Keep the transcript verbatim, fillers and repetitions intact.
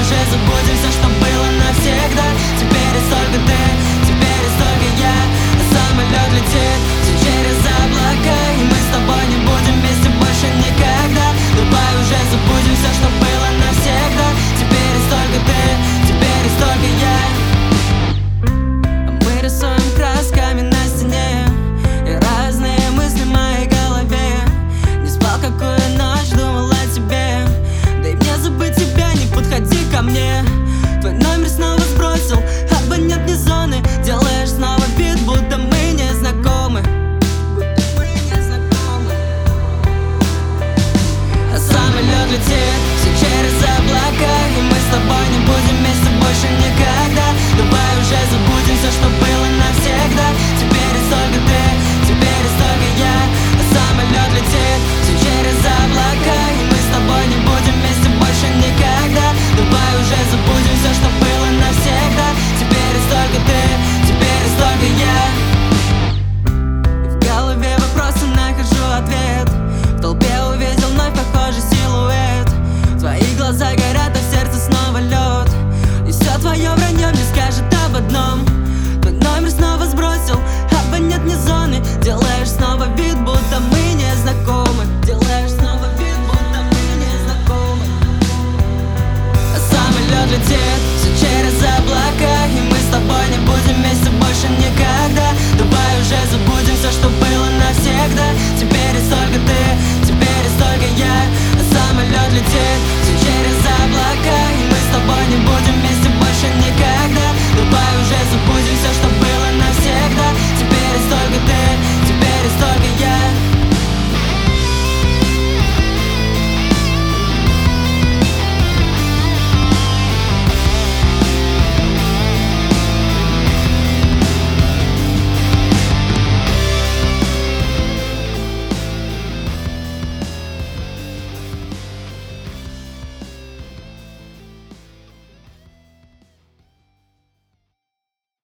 уже забудем все, что было навсегда. Теперь есть только ты, теперь есть только я. А самолет летит все через облака, и мы с тобой не будем вместе больше никогда. Давай уже забудем все, что было навсегда. Теперь есть только ты, теперь есть только я. Мы рисуем красками на стене, и разные мысли в моей голове. Не спал какую ночь, думал о тебе. Дай мне забыть тебя, не подходи ко мне. Твой номер снова сбросил абонентные зоны. Делаешь снова вид, будто мы не знакомы. Будто мы не знакомы. А самолет летит все через облака, и мы с тобой не будем вместе больше никогда. Давай уже забудем все, что было навсегда. Теперь есть только ты, теперь есть только я. А самолет летит все через облака, и мы с тобой не будем вместе больше никогда. Давай уже забудем все, что было навсегда. Теперь есть только ты, теперь есть только я. И в голове вопросы, нахожу ответ. В толпе увидел вновь похожий силуэт. Твои глаза горят, а в сердце снова лед. И все твое вранье мне скажет об одном: твой номер снова